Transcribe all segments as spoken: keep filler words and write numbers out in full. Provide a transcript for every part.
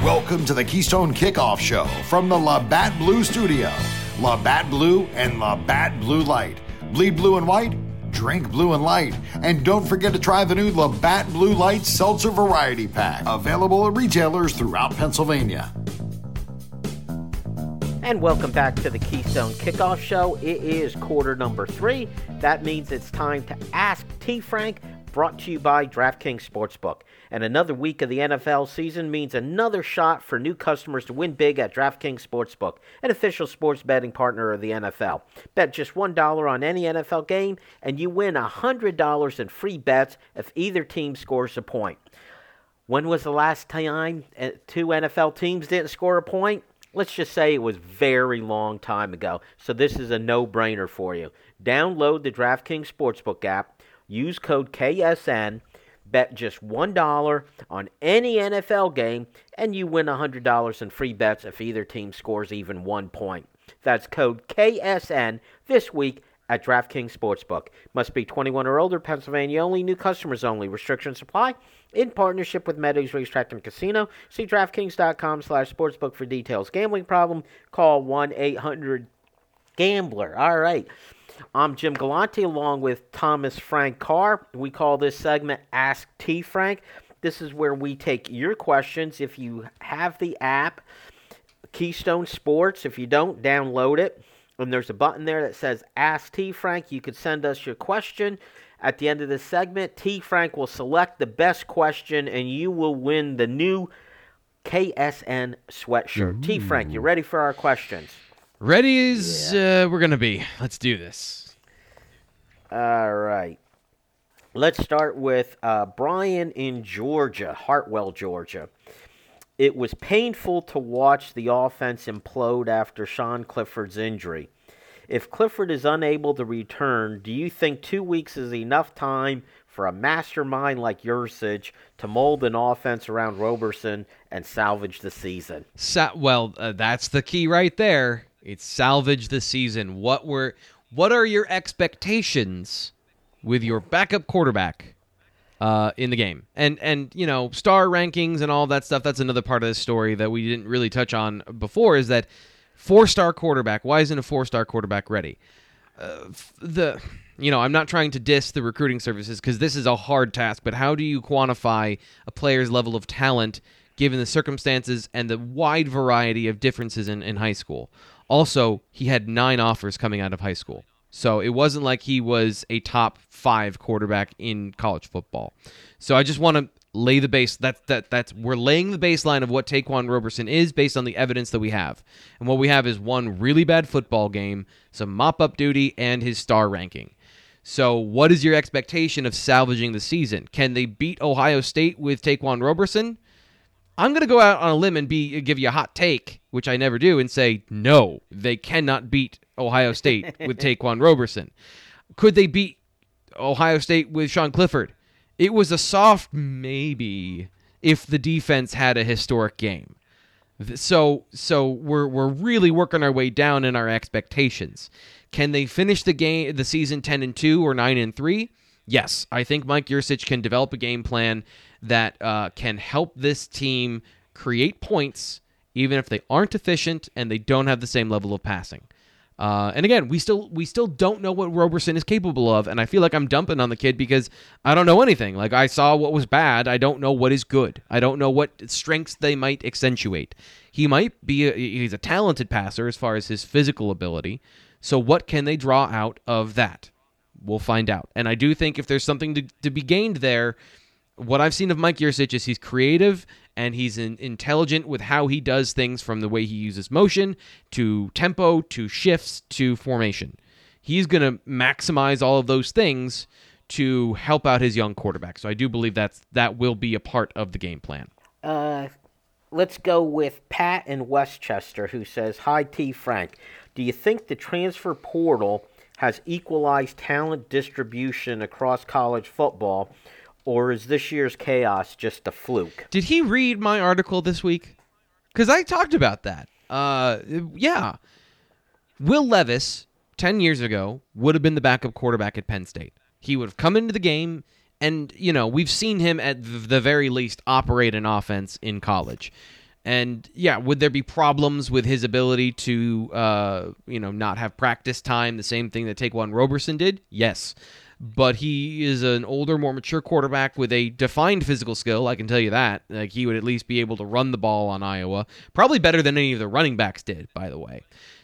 Welcome to the Keystone Kickoff Show from the Labatt Blue Studio. Labatt Blue and Labatt Blue Light. Bleed blue and white, drink blue and light. And don't forget to try the new Labatt Blue Light Seltzer Variety Pack. Available at retailers throughout Pennsylvania. And welcome back to the Keystone Kickoff Show. It is quarter number three. That means it's time to Ask T. Frank, brought to you by DraftKings Sportsbook. And another week of the N F L season means another shot for new customers to win big at DraftKings Sportsbook, an official sports betting partner of the N F L. Bet just one dollar on any N F L game, and you win one hundred dollars in free bets if either team scores a point. When was the last time two N F L teams didn't score a point? Let's just say it was a very long time ago, so this is a no-brainer for you. Download the DraftKings Sportsbook app, use code K S N, bet just one dollar on any N F L game, and you win one hundred dollars in free bets if either team scores even one point. That's code K S N this week at DraftKings Sportsbook. Must be twenty-one or older, Pennsylvania only, new customers only. Restrictions apply. In partnership with Meadows Racetrack and Casino. See DraftKings.com slash sportsbook for details. Gambling problem? Call one eight hundred gambler. All right. I'm Jim Galante along with Thomas Frank Carr. We call this segment Ask T. Frank. This is where we take your questions. If you have the app, Keystone Sports, if you don't, download it. And there's a button there that says Ask T. Frank. You could send us your question. At the end of this segment, T. Frank will select the best question, and you will win the new K S N sweatshirt. Ooh. T. Frank, you ready for our questions? Ready as yeah. uh, we're going to be. Let's do this. All right. Let's start with uh, Brian in Georgia, Hartwell, Georgia. It was painful to watch the offense implode after Sean Clifford's injury. If Clifford is unable to return, do you think two weeks is enough time for a mastermind like Yurcich to mold an offense around Roberson and salvage the season? Sa- well, uh, that's the key right there. It's salvage the season. What were, what are your expectations with your backup quarterback uh, in the game? And, and you know, star rankings and all that stuff, that's another part of this story that we didn't really touch on before, is that four-star quarterback, why isn't a four-star quarterback ready? Uh, the, you know, I'm not trying to diss the recruiting services because this is a hard task, but how do you quantify a player's level of talent given the circumstances and the wide variety of differences in, in high school? Also, he had nine offers coming out of high school. So it wasn't like he was a top five quarterback in college football. So I just want to lay the base. That that that's we're laying the baseline of what Taquan Roberson is based on the evidence that we have. And what we have is one really bad football game, some mop-up duty, and his star ranking. So what is your expectation of salvaging the season? Can they beat Ohio State with Taquan Roberson? I'm going to go out on a limb and be give you a hot take, which I never do, and say, no, they cannot beat Ohio State with Taquan Roberson. Could they beat Ohio State with Sean Clifford? It was a soft maybe if the defense had a historic game. So so we're we're really working our way down in our expectations. Can they finish the game the season ten and two or nine and three? Yes, I think Mike Yurcich can develop a game plan that uh, can help this team create points, even if they aren't efficient and they don't have the same level of passing. Uh, and again, we still we still don't know what Roberson is capable of, and I feel like I'm dumping on the kid because I don't know anything. Like, I saw what was bad. I don't know what is good. I don't know what strengths they might accentuate. He might be a, he's a talented passer as far as his physical ability. So what can they draw out of that? We'll find out. And I do think if there's something to, to be gained there, what I've seen of Mike Yurcich is he's creative and he's in, intelligent with how he does things, from the way he uses motion to tempo to shifts to formation. He's going to maximize all of those things to help out his young quarterback. So I do believe that's that will be a part of the game plan. Uh, let's go with Pat in Westchester, who says, "Hi, T. Frank. Do you think the transfer portal has equalized talent distribution across college football, or is this year's chaos just a fluke?" Did he read my article this week? Because I talked about that. Uh, yeah. Will Levis, ten years ago, would have been the backup quarterback at Penn State. He would have come into the game, and, you know, we've seen him at the very least operate an offense in college. And yeah, would there be problems with his ability to, uh, you know, not have practice time? The same thing that Taquan Roberson did? Yes. But he is an older, more mature quarterback with a defined physical skill. I can tell you that. Like, he would at least be able to run the ball on Iowa. Probably better than any of the running backs did, by the way.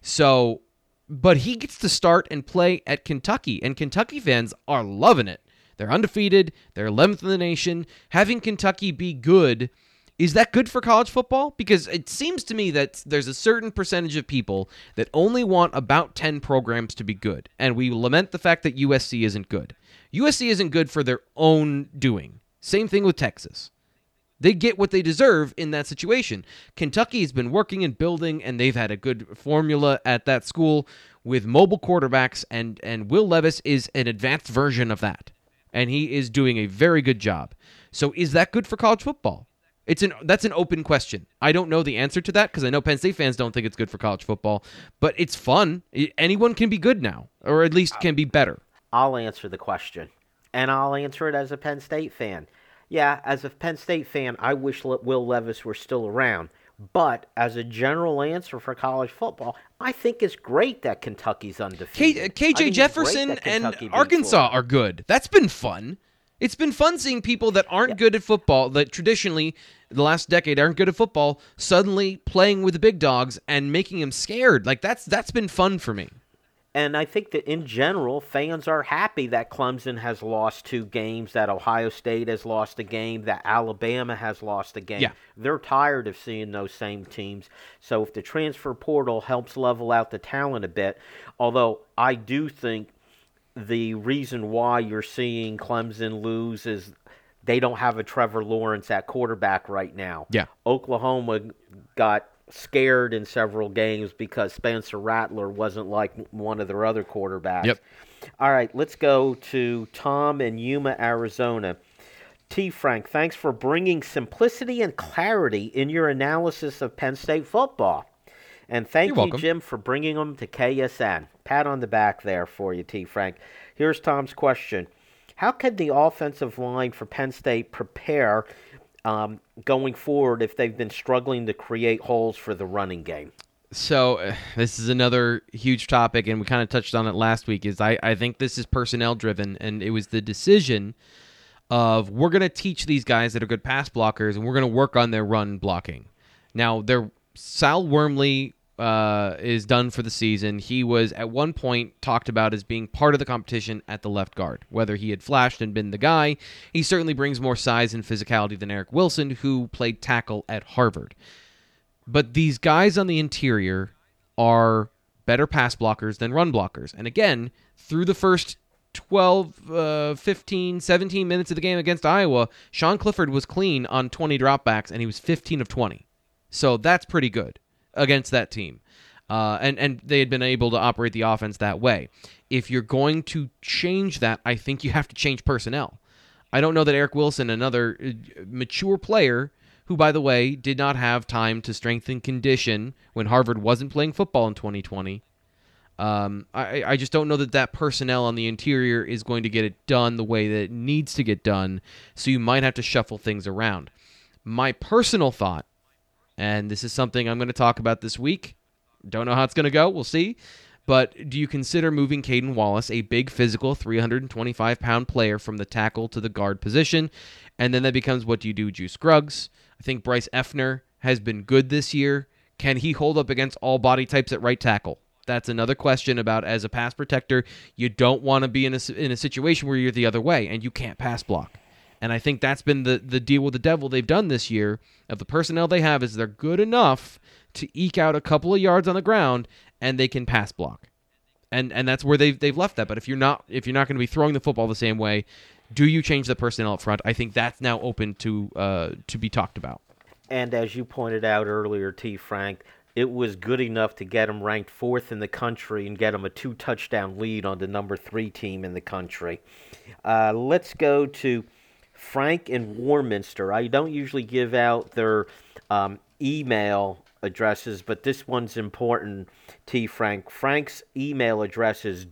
So, but he gets to start and play at Kentucky, and Kentucky fans are loving it. They're undefeated. They're eleventh in the nation. Having Kentucky be good, is that good for college football? Because it seems to me that there's a certain percentage of people that only want about ten programs to be good. And we lament the fact that U S C isn't good. U S C isn't good for their own doing. Same thing with Texas. They get what they deserve in that situation. Kentucky has been working and building, and they've had a good formula at that school with mobile quarterbacks, and, and Will Levis is an advanced version of that. And he is doing a very good job. So is that good for college football? It's an that's an open question. I don't know the answer to that because I know Penn State fans don't think it's good for college football, but it's fun. Anyone can be good now, or at least can be better. I'll answer the question, and I'll answer it as a Penn State fan. Yeah, as a Penn State fan, I wish Will Levis were still around. But as a general answer for college football, I think it's great that Kentucky's undefeated. K- KJ Jefferson and Arkansas are good. That's been fun. It's been fun seeing people that aren't yeah. good at football, that traditionally, the last decade, aren't good at football, suddenly playing with the big dogs and making them scared. Like, that's that's been fun for me. And I think that in general, fans are happy that Clemson has lost two games, that Ohio State has lost a game, that Alabama has lost a game. Yeah. They're tired of seeing those same teams. So if the transfer portal helps level out the talent a bit, although I do think the reason why you're seeing Clemson lose is they don't have a Trevor Lawrence at quarterback right now. Yeah. Oklahoma got scared in several games because Spencer Rattler wasn't like one of their other quarterbacks. Yep. All right, let's go to Tom in Yuma, Arizona. T. Frank, thanks for bringing simplicity and clarity in your analysis of Penn State football. And thank You're you, welcome. Jim, for bringing them to K S N. Pat on the back there for you, T. Frank. Here's Tom's question. How can the offensive line for Penn State prepare um, going forward if they've been struggling to create holes for the running game? So uh, this is another huge topic, and we kind of touched on it last week, is I, I think this is personnel-driven, and it was the decision of we're going to teach these guys that are good pass blockers, and we're going to work on their run blocking. Now, they're, Sal Wormley uh, is done for the season. He was, at one point, talked about as being part of the competition at the left guard. Whether he had flashed and been the guy, he certainly brings more size and physicality than Eric Wilson, who played tackle at Harvard. But these guys on the interior are better pass blockers than run blockers. And again, through the first twelve, uh, fifteen, seventeen minutes of the game against Iowa, Sean Clifford was clean on twenty dropbacks, and he was fifteen of twenty. So that's pretty good against that team. Uh, and, and they had been able to operate the offense that way. If you're going to change that, I think you have to change personnel. I don't know that Eric Wilson, another mature player, who, by the way, did not have time to strengthen condition when Harvard wasn't playing football in twenty twenty. Um, I, I just don't know that that personnel on the interior is going to get it done the way that it needs to get done, so you might have to shuffle things around. My personal thought, and this is something I'm going to talk about this week, don't know how it's going to go, we'll see, but do you consider moving Caden Wallace, a big physical three hundred twenty-five pound player, from the tackle to the guard position? And then that becomes, what do you do, Juice Scruggs? I think Bryce Effner has been good this year. Can he hold up against all body types at right tackle? That's another question about, as a pass protector, you don't want to be in a, in a situation where you're the other way and you can't pass block. And I think that's been the, the deal with the devil they've done this year. Of the personnel they have, is they're good enough to eke out a couple of yards on the ground and they can pass block. And and that's where they've they've left that. But if you're not if you're not going to be throwing the football the same way, do you change the personnel up front? I think that's now open to uh, to be talked about. And as you pointed out earlier, T. Frank, it was good enough to get them ranked fourth in the country and get them a two-touchdown lead on the number three team in the country. Uh, let's go to Frank in Warminster. I don't usually give out their um, email addresses, but this one's important, T. Frank. Frank's email address is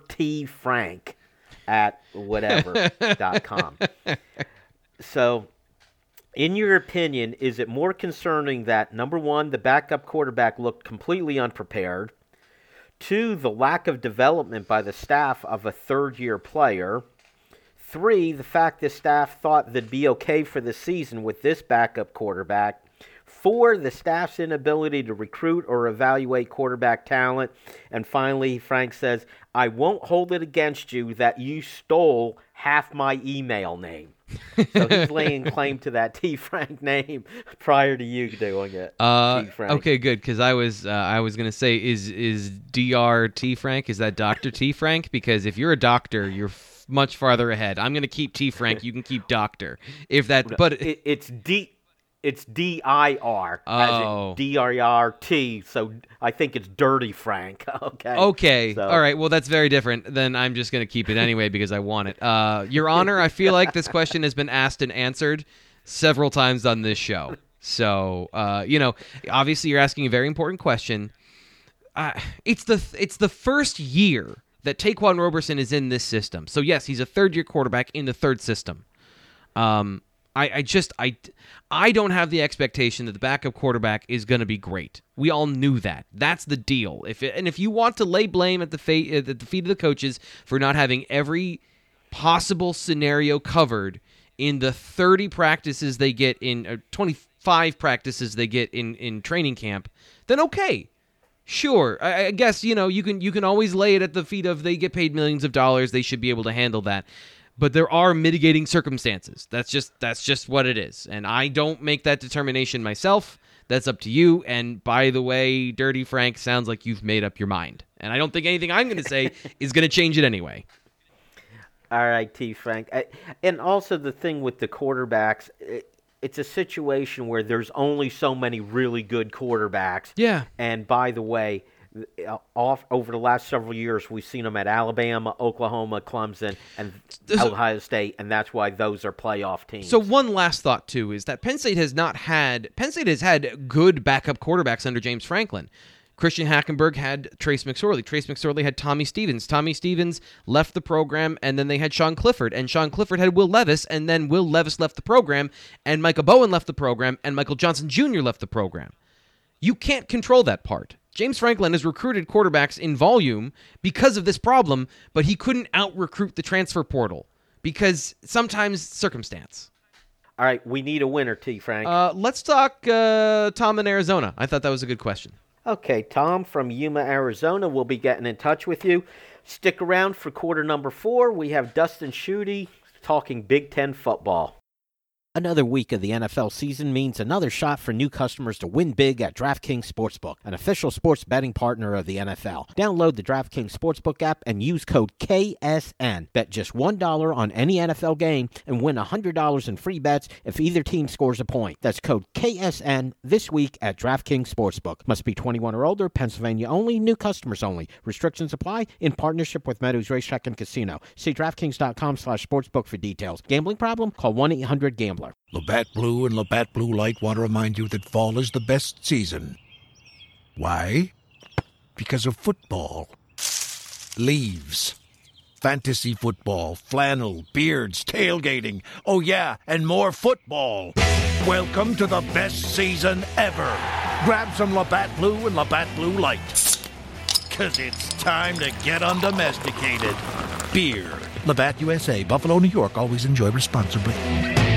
dirtyfrank at whatever dot com. So In your opinion, is it more concerning that, number one, the backup quarterback looked completely unprepared, two, the lack of development by the staff of a third-year player, three, the fact the staff thought they'd be okay for the season with this backup quarterback, four, the staff's inability to recruit or evaluate quarterback talent, and finally, Frank says, I won't hold it against you that you stole half my email name. So he's laying claim to that T. Frank name prior to you doing it. Uh, T. Frank. Okay, good, because I was uh, I was gonna say, is is D R T. Frank? Is that Doctor T. Frank? Because if you're a doctor, you're f- much farther ahead. I'm gonna keep T. Frank. You can keep Doctor. If that, but it, it's D. It's D I R, oh. as in D R R T, so I think it's Dirty Frank, okay? Okay, so. All right, well, that's very different. Then I'm just going to keep it anyway because I want it. Uh, Your Honor, I feel like this question has been asked and answered several times on this show. So, uh, you know, obviously you're asking a very important question. Uh, it's the it's the first year that Taquan Roberson is in this system. So, yes, he's a third-year quarterback in the third system. Um I, I just I, I don't have the expectation that the backup quarterback is going to be great. We all knew that. That's the deal. If it, and if you want to lay blame at the fa- at the feet of the coaches for not having every possible scenario covered in the thirty practices they get in uh, twenty-five practices they get in, in training camp, then okay. Sure. I, I guess, you know, you can you can always lay it at the feet of they get paid millions of dollars, they should be able to handle that. But there are mitigating circumstances. That's just that's just what it is. And I don't make that determination myself. That's up to you. And by the way, Dirty Frank, sounds like you've made up your mind. And I don't think anything I'm going to say is going to change it anyway. All right, T. Frank. I, and also the thing with the quarterbacks, it, it's a situation where there's only so many really good quarterbacks. Yeah. And by the way, off over the last several years, we've seen them at Alabama, Oklahoma, Clemson, and so, Ohio State, and that's why those are playoff teams. So one last thought, too, is that Penn State has not had – Penn State has had good backup quarterbacks under James Franklin. Christian Hackenberg had Trace McSorley. Trace McSorley had Tommy Stevens. Tommy Stevens left the program, and then they had Sean Clifford. And Sean Clifford had Will Levis, and then Will Levis left the program, and Micah Bowen left the program, and Michael Johnson Junior left the program. You can't control that part. James Franklin has recruited quarterbacks in volume because of this problem, but he couldn't out-recruit the transfer portal because sometimes circumstance. All right, we need a winner, T. Frank. Uh, let's talk uh, Tom in Arizona. I thought that was a good question. Okay, Tom from Yuma, Arizona will be getting in touch with you. Stick around for quarter number four. We have Dustin Schutte talking Big Ten football. Another week of the N F L season means another shot for new customers to win big at DraftKings Sportsbook, an official sports betting partner of the N F L. Download the DraftKings Sportsbook app and use code K S N. Bet just one dollar on any N F L game and win one hundred dollars in free bets if either team scores a point. That's code K S N this week at DraftKings Sportsbook. Must be twenty-one or older, Pennsylvania only, new customers only. Restrictions apply in partnership with Meadows Racetrack and Casino. See DraftKings.com slash sportsbook for details. Gambling problem? Call one eight hundred gambler. Labatt Blue and Labatt Blue Light want to remind you that fall is the best season. Why? Because of football. Leaves. Fantasy football, flannel, beards, tailgating. Oh yeah, and more football. Welcome to the best season ever. Grab some Labatt Blue and Labatt Blue Light. Cause it's time to get undomesticated. Beer. Labatt U S A, Buffalo, New York. Always enjoy responsibly.